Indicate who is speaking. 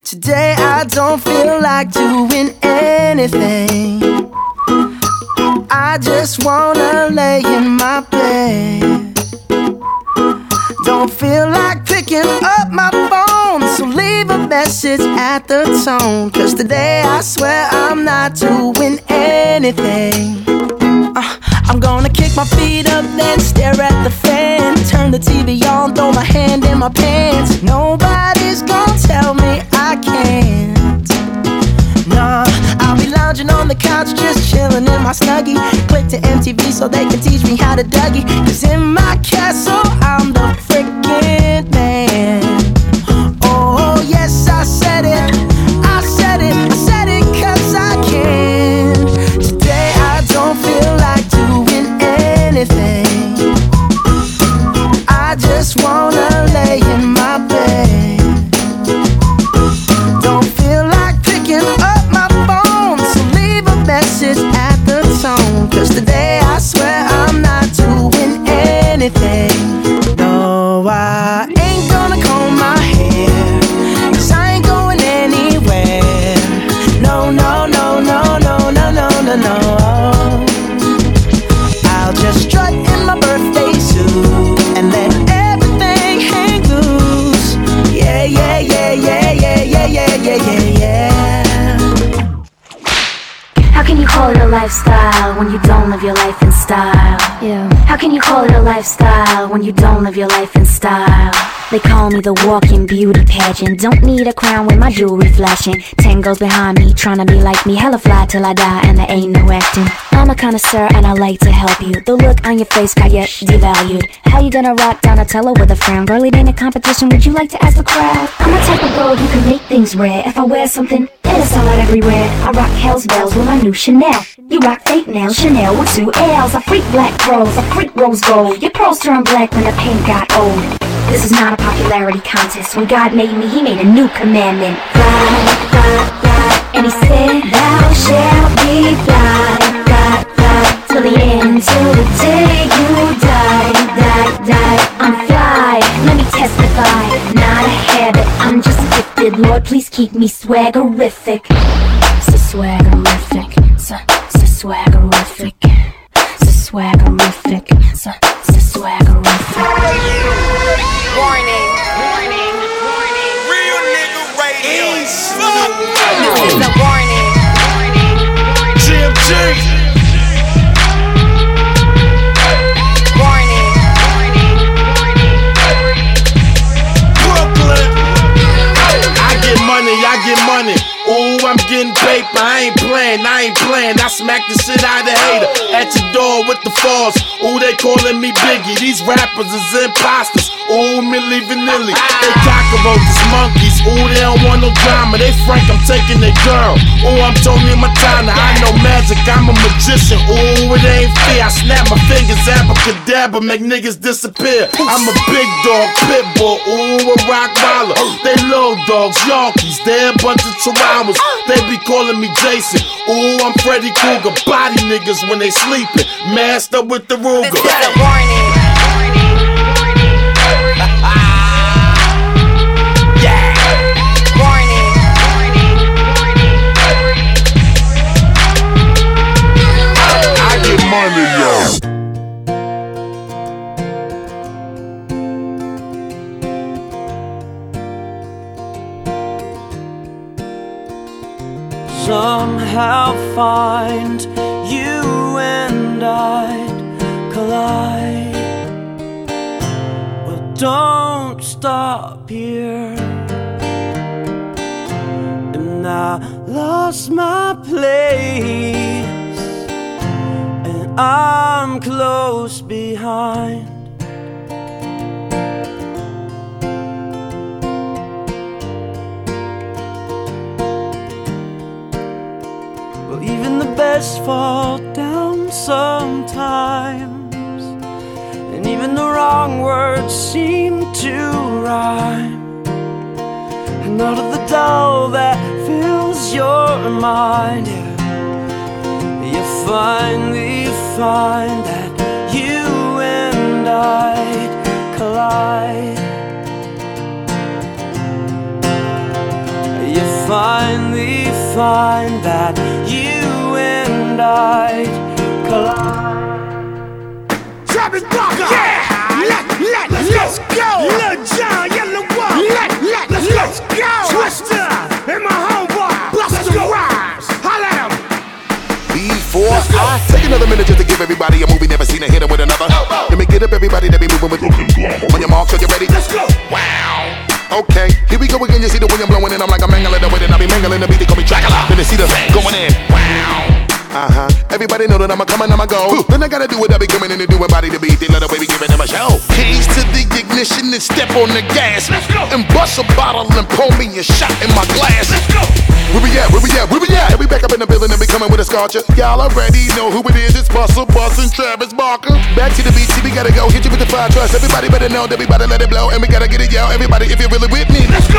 Speaker 1: Today I don't feel like doing anything. I just wanna lay in my bed. Don't feel like picking up my phone, so leave a message at the tone. Cause today I swear I'm not doing anything. I'm gonna kick my feet up, then stare at the fan. Turn the TV on, throw my hand in my pants. Nobody's gonna tell me I can't. Nah, I'll be lounging on the couch, just chilling in my Snuggie. Click to MTV so they can teach me how to Dougie. Cause in my castle, I'm the freaking man. Oh, yes, I said it. I said it. I said it cause I can. Today I don't feel like doing anything. I just wanna lay in my bed. Don't feel like picking up my phone, so leave a message at the tone. Cause today I swear I'm not doing anything. No, I ain't gonna comb my hair, cause I ain't going anywhere. No, no, no, no, no, no, no, no, no. I'll just strut in my birthday suit and let everything hang loose. Yeah, yeah, yeah, yeah, yeah, yeah, yeah, yeah, yeah, yeah.
Speaker 2: How can you call it a lifestyle when you don't live your life in style? Yeah. How can you call it a lifestyle when you don't live your life in style? They call me the walking beauty pageant. Don't need a crown with my jewelry flashing. 10 girls behind me trying to be like me. Hella fly till I die and there ain't no acting. I'm a connoisseur and I like to help you. The look on your face got yet devalued. How you gonna rock Donatello with a frown? Girl, it ain't a competition, would you like to ask the crowd? I'm the type of girl who can make things rare. If I wear something, it'll sell out everywhere. I rock Hell's Bells with my new Chanel. You rock fake nails, Chanel with 2 L's. I freak black pearls, I freak rose gold. Your pearls turn black when the paint got old. This is not a popularity contest. When God made me, he made a new commandment. Fly, fly, fly. And he said, thou shalt be fly, fly, fly. Till the end, till the day you die, die, die. I'm fly, let me testify. Not a habit, I'm just gifted. Lord, please keep me swaggerific. So swaggerific, so swaggerific, so swaggerific, so swaggerific.
Speaker 3: Warning, warning, warning. Real nigga radio. This is a warning. GMG. Warning, warning, warning.
Speaker 4: Brooklyn. I get money. Ooh, I'm getting paper. I ain't playing. I smack the shit out of hater. At your door with the falls. Ooh, they calling me Biggie. These rappers is imposters. Ooh, Milli Vanilli. They cockroaches, monkeys. Ooh, they don't want no drama. They frank, I'm taking their girl. Ooh, I'm Tony Montana. I know magic, I'm a magician. Ooh, it ain't fair. I snap my fingers, abracadabra, make niggas disappear. I'm a big dog, pit bull. Ooh, a Rottweiler. They little dogs, Yankees. They're a bunch of chihuahuas. They be calling me Jason. Ooh, I'm Freddy Krueger. Body niggas when they sleeping. Masked up with the Ruger.
Speaker 3: This is a warning.
Speaker 4: Yeah.
Speaker 3: Warning.
Speaker 4: I get money, yo.
Speaker 5: Somehow find you and I'd collide. Well, don't stop here. And I lost my place, and I'm close behind. Even the best fall down sometimes, and even the wrong words seem to rhyme. And out of the dull that fills your mind, you finally find that you and I'd collide. You finally find that you and I'd collide.
Speaker 6: Travis Barker, yeah, let's go. Lil Jon, Yellow Wolf, let's go. Twister, and my homeboy, Busta Rhymes, holla at 'em.
Speaker 7: Before I take another minute just to give everybody a movie never seen a hit with another. Let me get up everybody that be moving with. On your mark, so you ready?
Speaker 6: Let's go.
Speaker 7: Wow. Okay, here we go again. You see the wind blowing in. I'm like a mangling the wind and I be mangling the beat. They call me Dracula. Then they see the going in. Wow. Everybody know that I'm a coming, I'm a go. Then I gotta do what I be coming in to do. Body to beat. They let a baby giving them a show. Keys to the ignition and step on the gas.
Speaker 6: Let's go.
Speaker 7: And bust a bottle and pour me a shot in my glass.
Speaker 6: Let's go.
Speaker 7: Where we at? Where we at? Where we at? And we back up in the building and we coming with a sculpture. Y'all already know who it is. It's Busta and Travis Barker. Back to the beat, see we gotta go. Hit you with the fire trust. Everybody better know that we about to let it blow. And we gotta get it, yo. Everybody, if you're really with me, let's go.